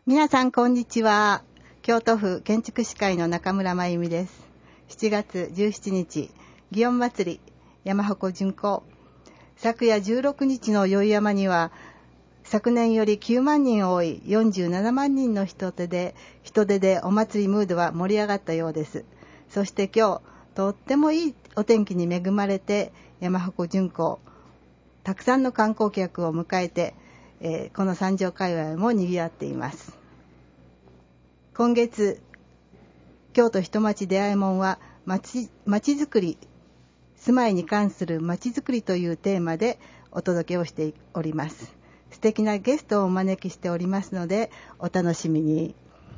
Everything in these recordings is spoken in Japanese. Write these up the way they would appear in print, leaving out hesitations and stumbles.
皆さんこんにちは。京都府建築士会の中村真由美です。7月17日、祇園祭り山鉾巡行。昨夜16日の宵山には、昨年より9万人多い47万人の人手でお祭りムードは盛り上がったようです。そして今日、とってもいいお天気に恵まれて山鉾巡行、たくさんの観光客を迎えて、この三条界隈も賑わっています。今月、京都人町出会い門は町づくり、住まいに関する町づくりというテーマでお届けをしております。素敵なゲストをお招きしておりますので、お楽しみに。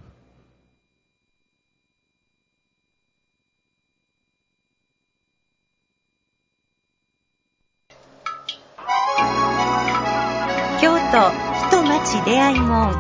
京都人町出会い門。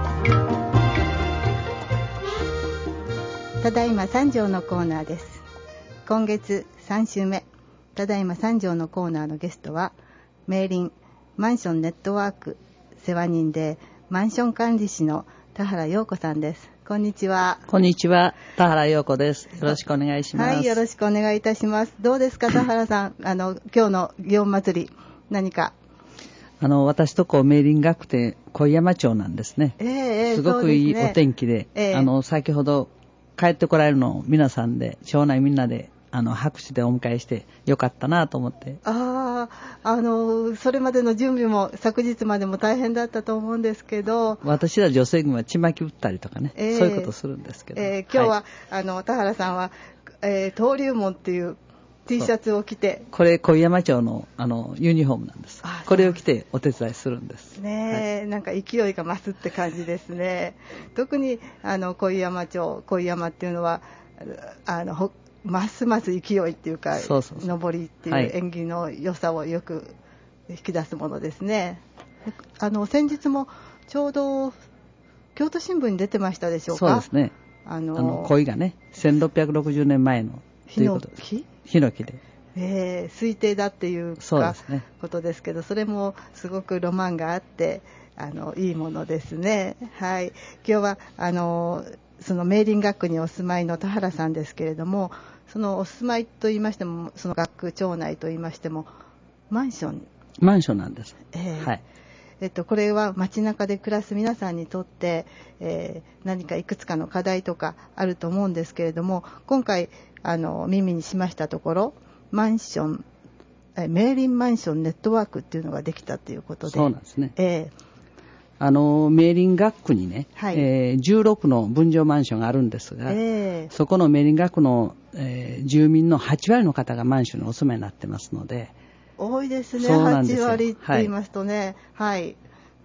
ただいま三条のコーナーです。今月3週目、ただいま三条のコーナーのゲストは、明林マンションネットワーク世話人でマンション管理士の田原陽子さんです。こんにちは。 こんにちは、田原陽子です。よろしくお願いします。 はい、よろしくお願いいたします。どうですか、田原さん。今日の祇園祭り、何か。 私と明林学店小山町なんですね。すごくいいお天気で、先ほど帰ってこられるのを皆さんで、町内みんなで拍手でお迎えしてよかったなと思って。 それまでの準備も昨日までも大変だったと思うんですけど、 私ら女性軍はちまき打ったりとかね、そういうことするんですけど、 今日は、田原さんは、登竜門っていう T シャツを着て、 これ小山町のユニフォームなんです。これを着てお手伝いするんですね。なんか勢いが増すって感じですね。特に小山町、小山っていうのはますます勢いっていうか、上りっていう縁起の良さをよく引き出すものですね。先日もちょうど京都新聞に出てましたでしょうか。 そうですね。鯉がね、1660年前のヒノキで。 推定だっていうかことですけど、それもすごくロマンがあっていいものですね。はい。今日はその明林学区にお住まいの田原さんですけれども、そのお住まいと言いましても、その学区町内と言いましてもマンションなんです。 はい。これは街中で暮らす皆さんにとって、何かいくつかの課題とかあると思うんですけれども、今回耳にしましたところ、明林マンションネットワークっていうのができたということで。 そうなんですね。明林学区にね、16の分譲マンションがあるんですが、そこの明林学区の、住民の8割の方がマンションにお住まいになってますので、 多いですね。8割って言いますとね。はい。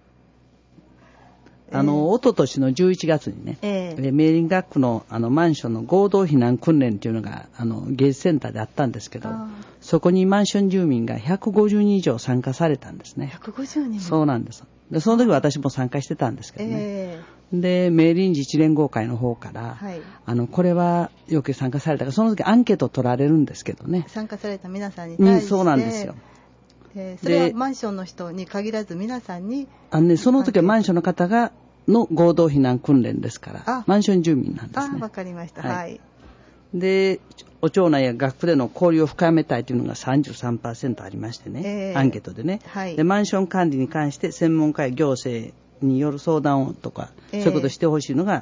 おととしの11月にね、明林学区のマンションの合同避難訓練というのが芸術センターであったんですけど、そこにマンション住民が150人以上参加されたんですね。 150人。 そうなんです。でその時私も参加してたんですけどね。で明林自治連合会の方から、これはよく参加されたから、その時アンケートを取られるんですけどね。 参加された皆さんに対して、 そうなんですよ。 それはマンションの人に限らず皆さんに、 その時はマンションの方の合同避難訓練ですから、マンション住民なんですね。 わかりました。はい。 で、お町内や学区での交流を深めたいというのが 33% ありましてね、アンケートでね、で。マンション管理に関して専門家や行政による相談をとか、そういうことをしてほしいのが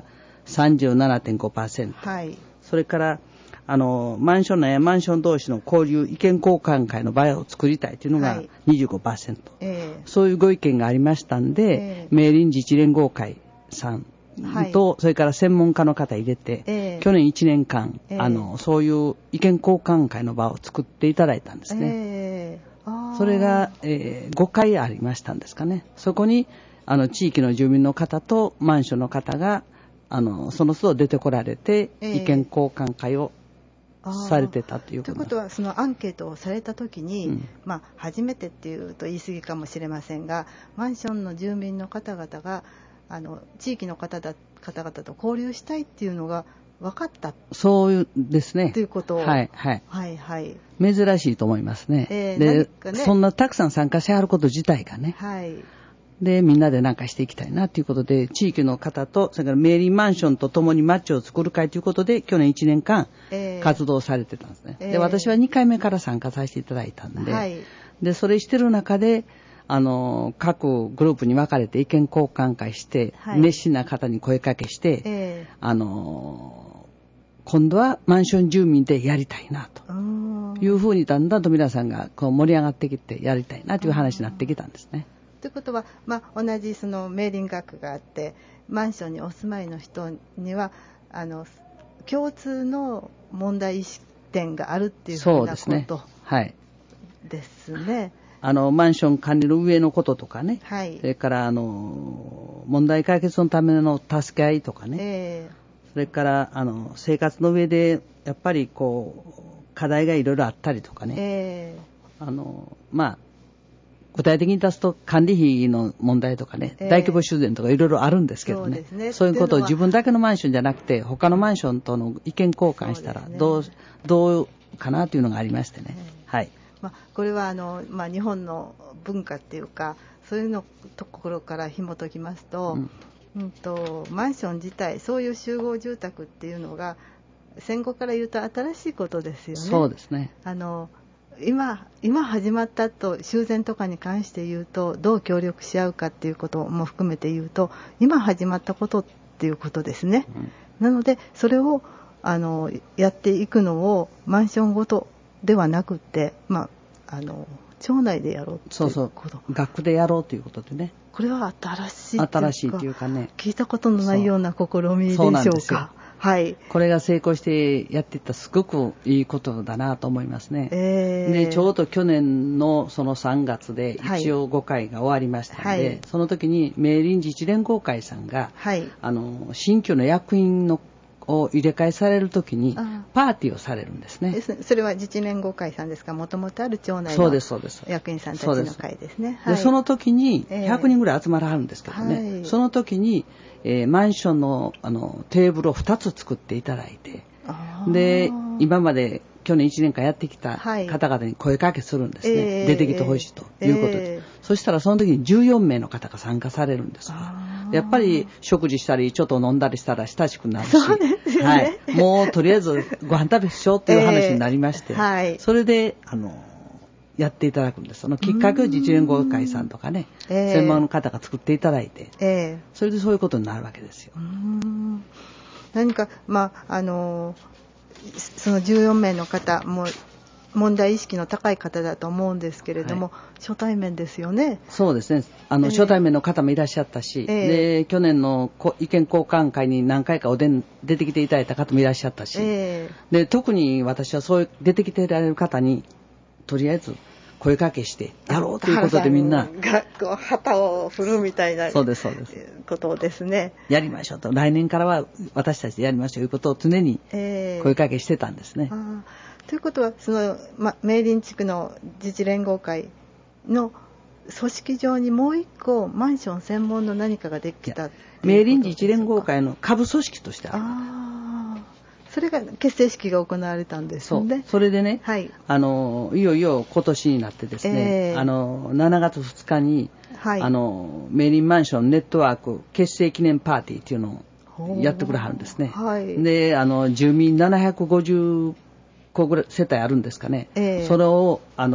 37.5%。それから、マンション内やマンション同士の交流意見交換会の場を作りたいというのが 25%、そういうご意見がありましたんで、明林自治連合会さんと、それから専門家の方入れて、去年1年間、そういう意見交換会の場を作っていただいたんですね。それが、5回ありましたんですかね。そこに地域の住民の方とマンションの方がその都度出てこられて、意見交換会をされてたということ。 ということは、そのアンケートをされたときに、初めてっていうと言い過ぎかもしれませんが、マンションの住民の方々が地域の方々と交流したいっていうのが分かった。 そういうですね。 ということを。 はいはい。珍しいと思いますね。で、そんなたくさん参加してはること自体がね。 で、みんなでなんかしていきたいなということで、地域の方と、それからメイリーマンションと共にマッチを作る会ということで、去年1年間活動されてたんですね。で、私は2回目から参加させていただいたんで、はい、で、それしてる中で、各グループに分かれて意見交換会して、はい、熱心な方に声かけして、今度はマンション住民でやりたいなというふうにだんだんと皆さんがこう盛り上がってきてやりたいなという話になってきたんですね。 ということは、同じそのメーリング学があってマンションにお住まいの人には共通の問題意識点があるっていうふうなことですね。はい、ですね。 マンション管理の上のこととかね、はい、それから問題解決のための助け合いとかね、それから生活の上でやっぱりこう課題がいろいろあったりとかね、具体的に出すと管理費の問題とかね、大規模修繕とかいろいろあるんですけどね、そういうことを自分だけのマンションじゃなくて他のマンションとの意見交換したらどうかなというのがありましてね、はい。 これは日本の文化っていうかそういうのところから紐解きますと、マンション自体そういう集合住宅っていうのが戦後から言うと新しいことですよね。 そうですね。 今始まったと修繕とかに関して言うとどう協力し合うかっていうことも含めて言うと今始まったことっていうことですね、なのでそれをやっていくのをマンションごとではなくって町内でやろうっていうこと。そう学区でやろうということでね。 これは新しいというかね、 聞いたことのないような試みでしょうか。はい、 これが成功してやっていったすごくいいことだなと思いますね。でちょうど去年のその3月で一応5回が終わりましたので、はい、その時に明林自治連合会さんが、はい、新旧の役員を入れ替えされるときにパーティーをされるんですね。 それは自治連合会さんですか。もともとある町内の役員さんたちの会ですね。 でその時に100人ぐらい集まらはるんですけどね、その時に、マンションの、テーブルを2つ作っていただいて、で今まで去年1年間やってきた方々に声かけするんですね、出てきてほしいということで、そしたらその時に14名の方が参加されるんですが、やっぱり食事したりちょっと飲んだりしたら親しくなるし、 そうですよね、はい、 もうとりあえずご飯食べしようという話になりまして、はい、それでやっていただくんです。そのきっかけを自治連合会さんとかね、専門の方が作っていただいて、それでそういうことになるわけですよ。 何かその14名の方も問題意識の高い方だと思うんですけれども、はい、初対面ですよね。 そうですね。初対面の方もいらっしゃったし、で去年の意見交換会に何回か出てきていただいた方もいらっしゃったし、で特に私はそういう出てきていられる方にとりあえず声かけしてやろうということでみんながこう旗を振るみたいなことですね。 やりましょうと、来年からは私たちでやりましょうということを常に声かけしてたんですね。 ということはその、明林地区の自治連合会の組織上にもう一個マンション専門の何かができた。 明林自治連合会の下部組織としてある。 それが結成式が行われたんですね。 それでね、はい、いよいよ今年になってですね、7月2日に、はい、明林マンションネットワーク結成記念パーティーっていうのをやってくれはるんですね。はい、で住民750個ぐらい世帯あるんですかね、それをこ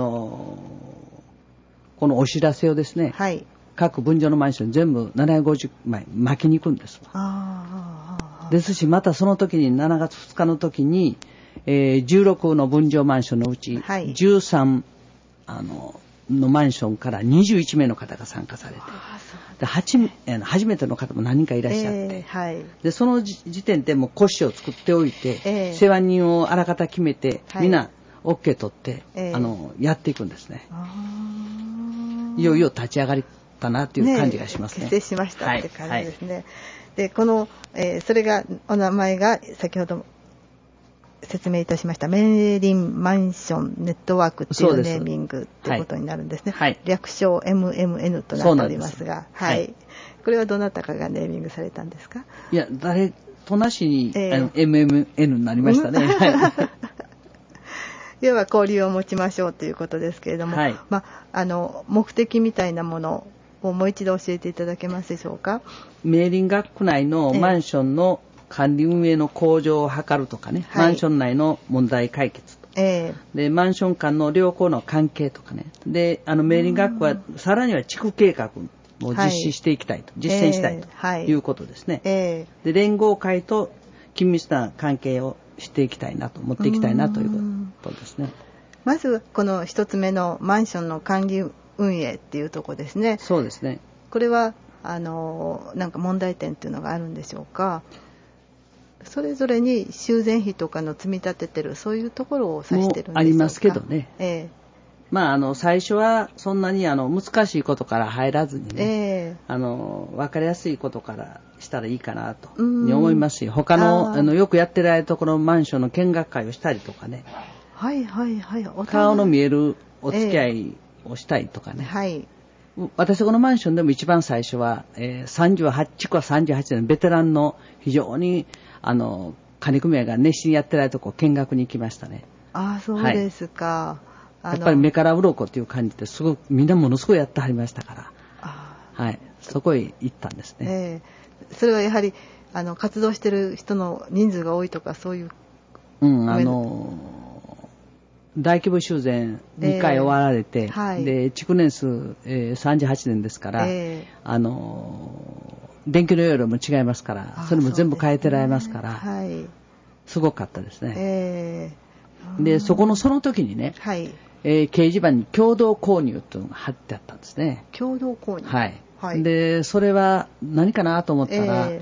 のお知らせをですね、はい、各分譲のマンション全部750枚巻きに行くんですわ。ですし、またその時に7月2日の時に、16の分譲マンションのうち、はい、13のマンションから21名の方が参加されて、で初めての方も何人かいらっしゃって、はい、でその時点でもう骨子を作っておいて、世話人をあらかた決めて、みんな OK 取って、やっていくんですね。いよいよ立ち上がりたなという感じがしますね。 結成しましたって感じですね。はい、でこの、それがお名前が先ほど説明いたしました明林マンションネットワークっていうネーミングってことになるんですね。はい、略称 MMN となっておりますが、はい、これはどなたかがネーミングされたんですか？ いや、誰となしに、MMN になりましたね。 要は交流を持ちましょうということですけれども、はい、目的みたいなものをもう一度教えていただけますでしょうか。 明林学区内のマンションの管理運営の向上を図るとかね、マンション内の問題解決と、でマンション間の良好の関係とかね、で明林学区はさらには地区計画を実施していきたいと、実践したいということですね。で連合会と緊密な関係をしていきたいなと、持っていきたいなということですね。 まずこの一つ目のマンションの管理運営っていうところですね。 そうですね。 これはなんか問題点っていうのがあるんでしょうか。それぞれに修繕費とかの積み立ててる、そういうところを指してるんでしょうか。 ありますけどね。最初はそんなに難しいことから入らずにね、分かりやすいことからしたらいいかなと思いますし、他のよくやってられるところのマンションの見学会をしたりとかね、顔の見えるお付き合いをしたりとかね、私このマンションでも一番最初は、築は38年ベテランの非常に管理組合が熱心にやってられるところ見学に行きましたね。 そうですか。 やっぱり目から鱗っていう感じですごくみんなものすごいやってはりましたから、そこへ行ったんですね。 それはやはり活動してる人の人数が多いとかそういう、 大規模修繕2回終わられて、で築年数、38年ですから、電気の容量も違いますから、それも全部変えてられますから、すごかったですね。でその時にね、掲示板に共同購入というのが貼ってあったんですね。 共同購入。 でそれは何かなと思ったら、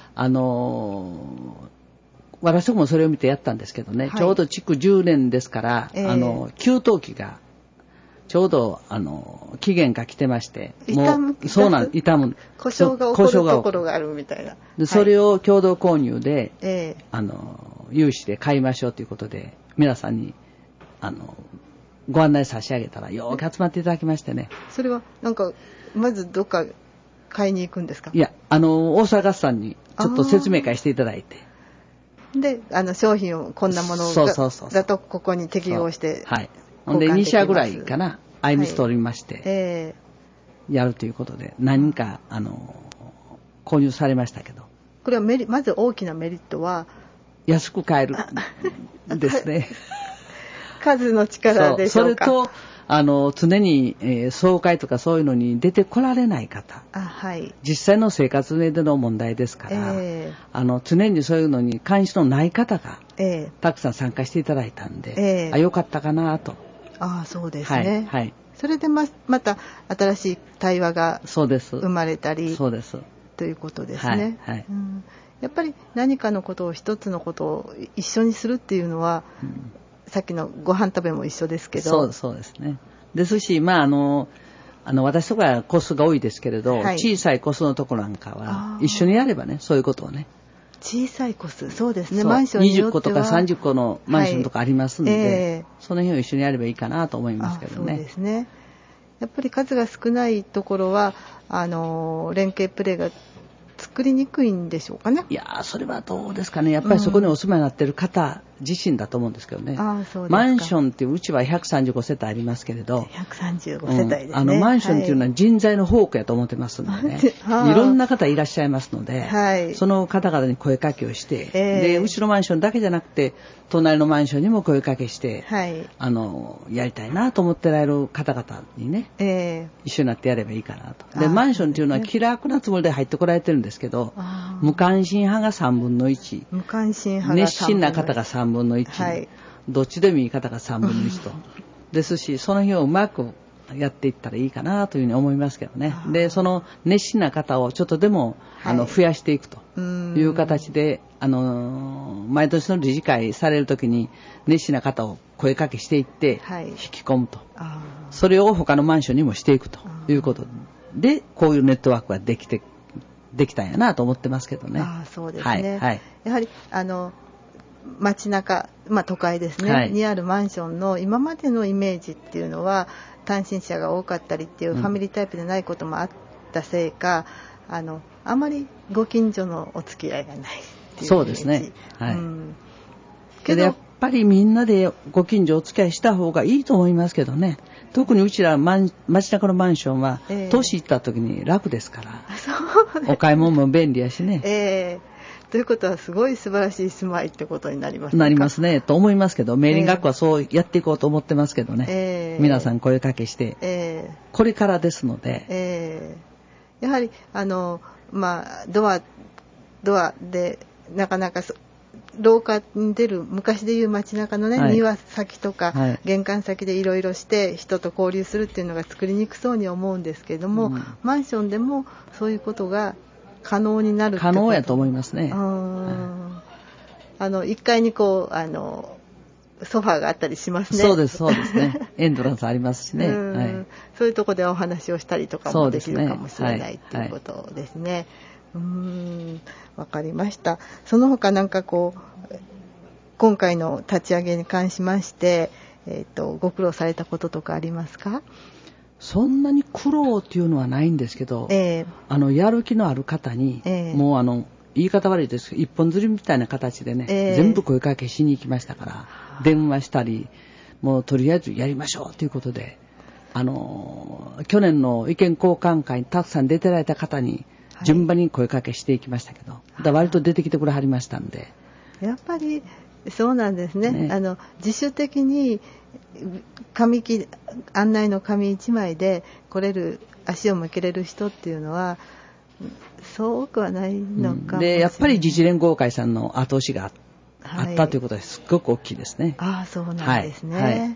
私もそれを見てやったんですけどね、ちょうど築10年ですから、給湯器がちょうど期限が来てまして、そうなん傷む故障が起こるところがあるみたいな。 でそれを共同購入で、融資で買いましょうということで皆さんにご案内差し上げたらよく集まっていただきましてね。 それはなんかまずどっか買いに行くんですか。 いや大阪ガスさんにちょっと説明会していただいて、 で商品をこんなものだとここに適合してほんで2社ぐらいかな相見しておりまして、やるということで何人か購入されましたけど、 これはまず大きなメリットは安く買えるですね。 数の力でしょうか。 それと常に、総会とかそういうのに出てこられない方、実際の生活上での問題ですから、常にそういうのに関心のない方が、たくさん参加していただいたんで、よかったかなと。 そうですね。それでまた新しい対話が生まれたりということですね。やっぱり何かのことを一つのことを一緒にするっていうのは、さっきのご飯食べも一緒ですけど。 そうですね。ですし、私とか個数が多いですけれど、小さい個数のところなんかは一緒にやればね、そういうことをね。 小さい個数、そうですね。マンションによっては 20個とか30個のマンションとかありますので、その辺を一緒にやればいいかなと思いますけどね。 そうですね。やっぱり数が少ないところは連携プレーが作りにくいんでしょうかね。 いやそれはどうですかね。やっぱりそこにお住まいになっている方自身だと思うんですけどね。マンションってうちは135世帯ありますけれど、 135世帯ですね。 マンションっていうのは人材の宝庫やと思ってますのでね、いろんな方いらっしゃいますので、その方々に声かけをして、でうちのマンションだけじゃなくて隣のマンションにも声かけして、やりたいなと思ってられる方々にね、一緒になってやればいいかなと。でマンションっていうのは気楽なつもりで入ってこられてるんですけど、無関心派が3分の1、 無関心派が熱心な方が3分の1、どっちでもいい方が3分の1とですし、その日をうまくやっていったらいいかなというふうに思いますけどね。でその熱心な方をちょっとでも増やしていくという形で、毎年の理事会される時に熱心な方を声かけしていって引き込むと、それを他のマンションにもしていくということで、こういうネットワークができたんやなと思ってますけどね。 そうですね。やはり街中、都会ですね、にあるマンションの今までのイメージっていうのは単身者が多かったりっていうファミリータイプでないこともあったせいか、あまりご近所のお付き合いがないっていうイメージ。 そうですね。 けどぱりみんなでご近所お付き合いした方がいいと思いますけどね。特にうちら街中のマンションは、年行った時に楽ですから、お買い物も便利やしね。 ということはすごい素晴らしい住まいってことになりますね。 なりますねと思いますけど、明倫学校はそうやっていこうと思ってますけどね。皆さん声かけして、これからですので、 やはりドアでなかなか廊下に出る昔でいう街中のね、庭先とか、玄関先でいろいろして人と交流するっていうのが作りにくそうに思うんですけれども、マンションでもそういうことが可能になるってこと。 可能やと思いますね。 1階にソファーがあったりしますね。 そうですね。エントランスありますしね。 そういうところでお話をしたりとかもできるかもしれないっていうことですね。わかりました。その他なんか今回の立ち上げに関しまして、ご苦労されたこととかありますか？ そんなに苦労っていうのはないんですけど、やる気のある方に、もう言い方悪いですけど、一本釣りみたいな形でね、全部声かけしに行きましたから、電話したり、もうとりあえずやりましょうということで、去年の意見交換会にたくさん出てられた方に、順番に声かけしていきましたけど、割と出てきてくれはりましたんで。 やっぱりそうなんですね。自主的に案内の紙1枚で足を向けれる人っていうのはそう多くはないのかもしれない。 でやっぱり自治連合会さんの後押しがあったということですごく大きいですね。 そうなんですね。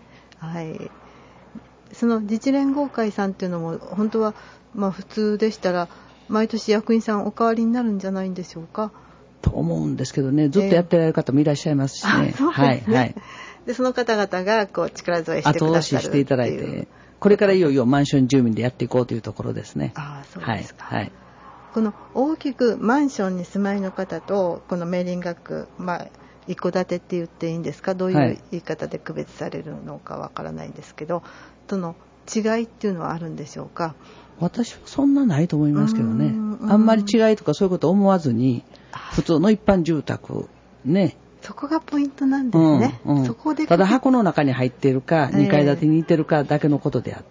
その自治連合会さんっていうのも本当は普通でしたら毎年役員さんお代わりになるんじゃないんでしょうか。 と思うんですけどね、ずっとやってられる方もいらっしゃいますしね。 そうですね。でその方々が力添えしてくださる後押ししていただいて、これからいよいよマンション住民でやっていこうというところですね。 そうですか。この大きくマンションに住まいの方とこの明倫学区、一戸建てって言っていいんですか、どういう言い方で区別されるのかわからないんですけど、との違いっていうのはあるんでしょうか？ 私はそんなないと思いますけどね。あんまり違いとかそういうことを思わずに、普通の一般住宅ね。 そこがポイントなんですね。そこでただ箱の中に入っているか、2階建てにいてるかだけのことであって、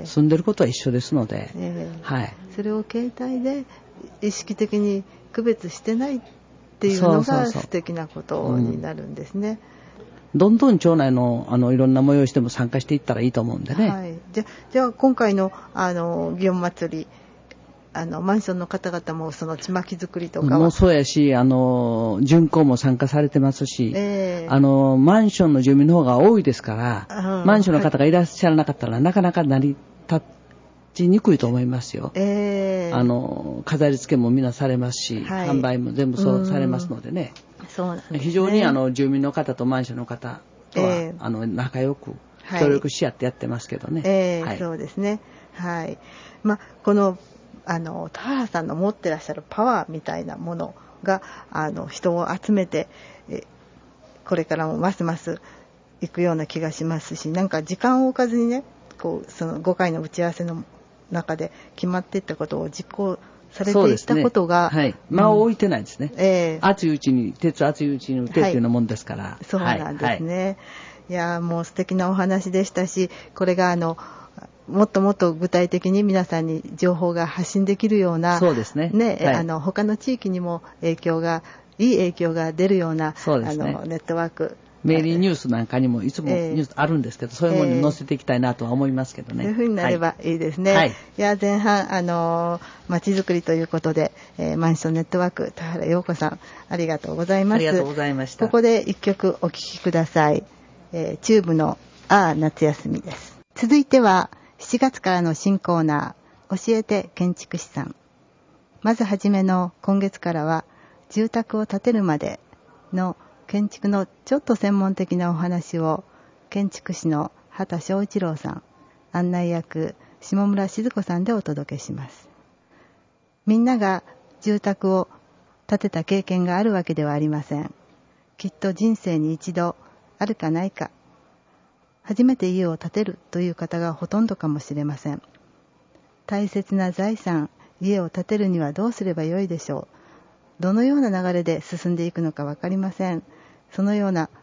住んでることは一緒ですので、 それを携帯で意識的に区別してないっていうのが素敵なことになるんですね。 どんどん町内のいろんな催しでも参加していったらいいと思うんでね。 じゃあ今回の祇園祭り、マンションの方々もそのちまき作りとかはもうそうやし、巡行も参加されてますし、マンションの住民の方が多いですから、マンションの方がいらっしゃらなかったら、なかなか成り立ちにくいと思いますよ。飾り付けもみんなされますし、販売も全部そうされますのでね。 そうなんですね。 非常に住民の方とマンションの方とは、仲良く協力し合ってやってますけどね。 そうですね。この田原さんの持ってらっしゃるパワーみたいなものが人を集めてこれからもますます行くような気がしますし、なんか時間を置かずにね、その5回の打ち合わせの中で決まっていったことを実行されていったことが、 間を置いてないですね。熱いうちに打てっていうようなもんですから。 そうなんですね。いやもう素敵なお話でしたし、これがもっともっと具体的に皆さんに情報が発信できるような、 そうですね。 他の地域にもいい影響が出るような、ネットワーク。 メーリーニュースなんかにもいつもニュースあるんですけど、そういうものに載せていきたいなとは思いますけどね。 そういうふうになればいいですね。いや前半まちづくりということで、マンションネットワーク田原陽子さんありがとうございます。 ありがとうございました。 ここで一曲お聴きください。チューブの夏休みです。続いては7月からの新コーナー、教えて建築士さん。まずはじめの今月からは住宅を建てるまでの建築のちょっと専門的なお話を建築士の畑翔一郎さん、案内役下村静子さんでお届けします。みんなが住宅を建てた経験があるわけではありません。きっと人生に一度あるかないか、初めて家を建てるという方がほとんどかもしれません。大切な財産、家を建てるにはどうすればよいでしょう。どのような流れで進んでいくのか分かりません。そのような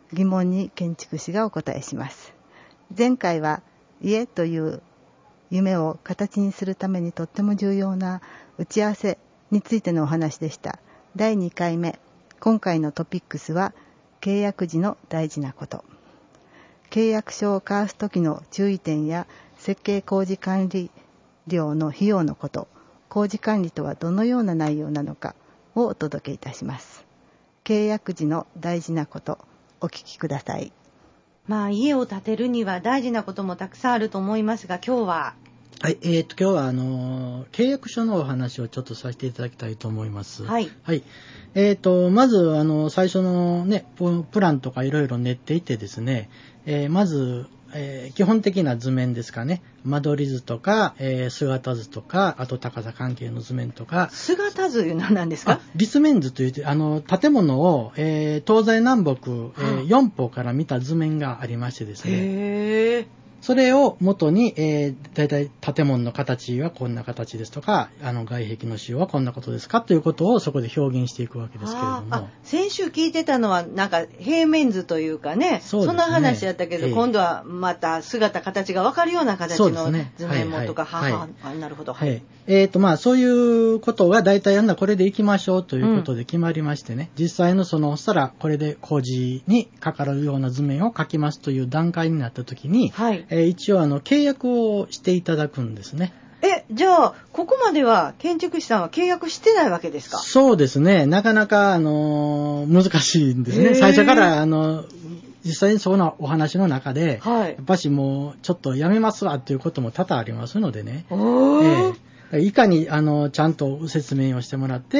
疑問に建築士がお答えします。前回は家という夢を形にするためにとっても重要な打ち合わせについてのお話でした。第2回目、今回のトピックスは契約時の大事なこと。契約書を交わす時の注意点や設計工事管理料の費用のこと、工事管理とはどのような内容なのかをお届けいたします。契約時の大事なこと、お聞きください。 家を建てるには大事なこともたくさんあると思いますが、今日ははい、今日は契約書のお話をちょっとさせていただきたいと思います。 はい。 はい。まず最初のねプランとかいろいろ練っていてですね、まず、基本的な図面ですかね。間取り図とか、姿図とか、あと高さ関係の図面とか。 姿図は何ですか？ 立面図といって建物を、東西南北、4方から見た図面がありましてですね。 へー。 それを元に、だいたい建物の形はこんな形ですとか、外壁の仕様はこんなことですかということをそこで表現していくわけですけれども。 先週聞いてたのはなんか平面図というかね、そんな話やったけど、今度はまた姿形が分かるような形の図面もとか、なるほど。はい。 そういうことがだいたいこれでいきましょうということで決まりましてね、実際のしたらこれで工事にかかるような図面を描きますという段階になったときに、 はい。 一応契約をしていただくんですね。 じゃあここまでは建築士さんは契約してないわけですか？ そうですね。なかなか難しいんですね。最初から実際にそのお話の中で、やっぱしもうちょっとやめますわということも多々ありますのでね。いかにちゃんと説明をしてもらって、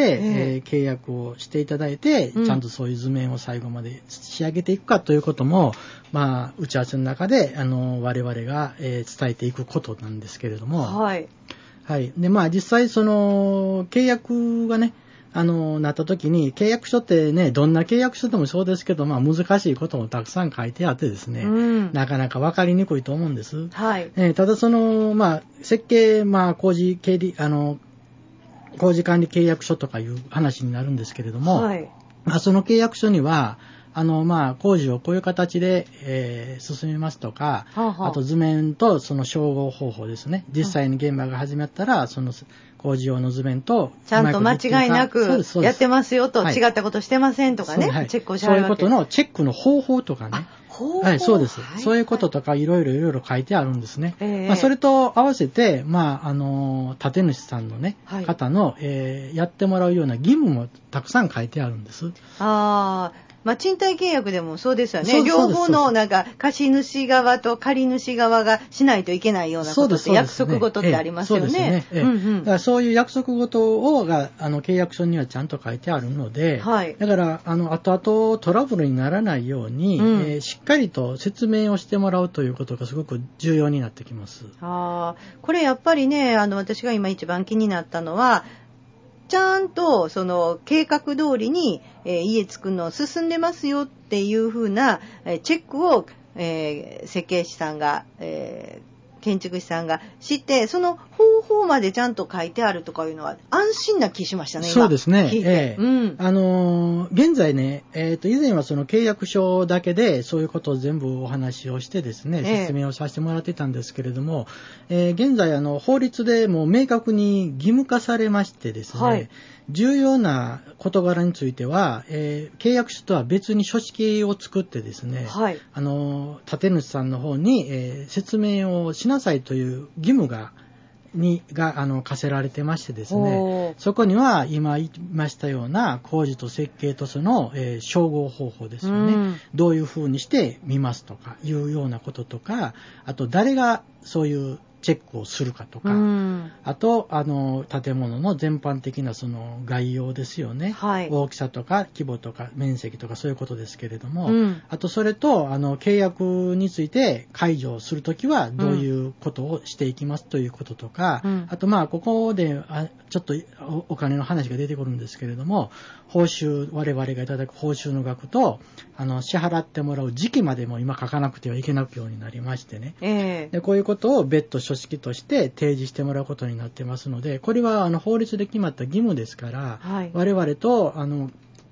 契約をしていただいて、ちゃんとそういう図面を最後まで仕上げていくかということも、打ち合わせの中で我々が、伝えていくことなんですけれども、 はい。 はい。で実際契約がねなった時に、契約書ってね、どんな契約書でもそうですけど、難しいこともたくさん書いてあってですね、なかなか分かりにくいと思うんです。 はい。 ただ設計、工事管理契約書とかいう話になるんですけれども、 はい。 その契約書には、工事をこういう形で、進めますとか、あと図面とその照合方法ですね。実際に現場が始まったら、その工事用の図面とちゃんと間違いなくやってますよと、違ったことしてませんとかね、チェックをしはるわけ。 そういうことのチェックの方法とかね。はい、そうです。そういうこととかいろいろ書いてあるんですね。それと合わせて、建主さんのね、方の、やってもらうような義務もたくさん書いてあるんです。 賃貸契約でもそうですよね。両方の貸主側と借主側がしないといけないようなことって約束事ってありますよね。 だからそういう約束事が契約書にはちゃんと書いてあるので、だから後々トラブルにならないように、しっかりと説明をしてもらうということがすごく重要になってきます。 これやっぱりね、私が今一番気になったのは、ちゃんとその計画通りに、家作るの進んでますよっていう風な、チェックを、設計士さんが、建築士さんが知って、その方法までちゃんと書いてあるとかいうのは安心な気しましたね。今そうですね。 聞いて現在ね、以前はその契約書だけでそういうことを全部お話をしてですね、説明をさせてもらってたんですけれども、現在法律でもう明確に義務化されましてですね、重要な事柄については、契約書とは別に書式を作ってですね、建主さんの方に、説明をしなさいという義務が課せられてましてですね、そこには今言いましたような工事と設計とその、照合方法ですよね、どういうふうにして見ますとかいうようなこととか、あと誰がそういうチェックをするかとか、あと建物の全般的なその概要ですよね、大きさとか規模とか面積とかそういうことですけれども、あとそれと契約について解除するときはどういうことをしていきますということとか、あとここでちょっとお金の話が出てくるんですけれども、報酬、我々がいただく報酬の額と支払ってもらう時期までも今書かなくてはいけなくようになりましてね、でこういうことを別途書式として提示してもらうことになってますので、これは法律で決まった義務ですから、我々と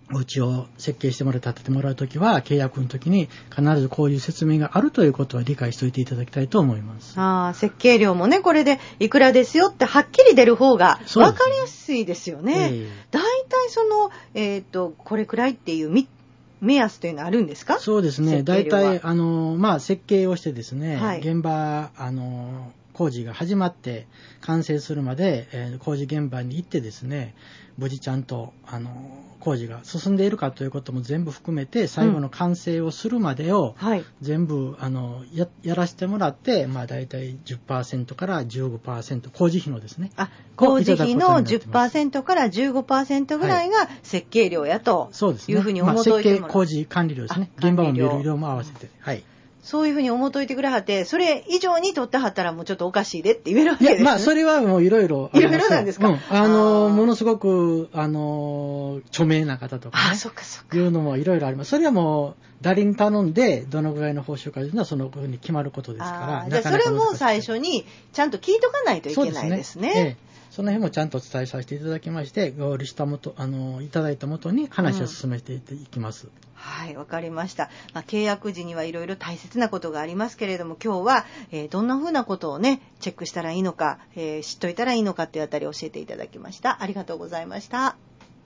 お家を設計してもらって建ててもらうときは、契約のときに必ずこういう説明があるということは理解しておいていただきたいと思います。 設計料もね、これでいくらですよってはっきり出る方が分かりやすいですよね。だいたいその、これくらいっていう目安というのはあるんですか？ そうですね。だいたい、設計をしてですね、 はい、 現場、工事が始まって完成するまで、工事現場に行ってですね、無事ちゃんと工事が進んでいるかということも全部含めて最後の完成をするまでを全部やらせてもらって、だいたい 10% から 15% 工事費のですね、 工事費の 10% から 15% ぐらいが設計料やというふうに思っておいてもらう。 設計工事管理料ですね。現場の見る量も合わせて、はい。 そういうふうに思っといてくれはって、それ以上に取ってはったらもうちょっとおかしいでって言えるわけですね。 それはもういろいろ。 いろいろなんですか？ ものすごく、著名な方とかね。 そっか。 いうのもいろいろあります。それはもう、誰に頼んで、どのぐらいの報酬かというのはそのふうに決まることですから。 じゃあそれも最初にちゃんと聞いとかないといけないですね。 その辺もちゃんとお伝えさせていただきまして、合理したいただいたもとに話を進めていきます。 はい、わかりました。契約時にはいろいろ大切なことがありますけれども、今日は、どんなふうなことをね、チェックしたらいいのか、知っといたらいいのかっていうあたりを教えていただきました。ありがとうございました。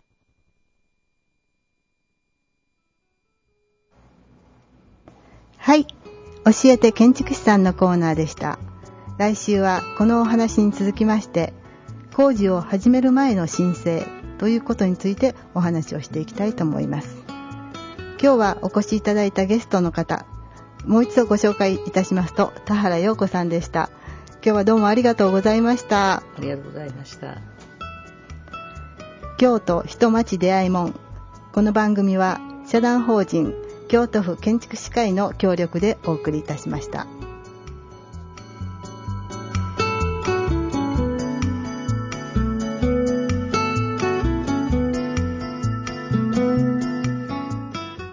はい、教えて建築士さんのコーナーでした。来週はこのお話に続きまして、工事を始める前の申請ということについてお話をしていきたいと思います。今日はお越しいただいたゲストの方、もう一度ご紹介いたしますと、田原陽子さんでした。今日はどうもありがとうございました。 ありがとうございました。 京都人町出会い門。この番組は社団法人京都府建築士会の協力でお送りいたしました。